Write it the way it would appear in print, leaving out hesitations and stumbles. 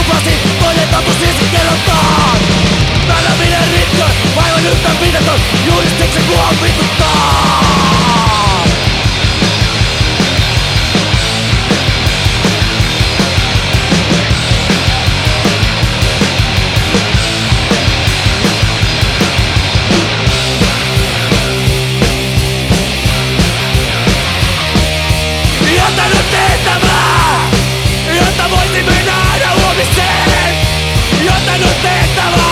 kasvasi, toinen totuus ensin kerrotaan. Täällä minä rikkon, aivan yhtä viidaton, juuri siksi mua vituttaa. Jätänyt tehtävää, jotta voisimme nähdä huomiseen. Jätänyt tehtävää.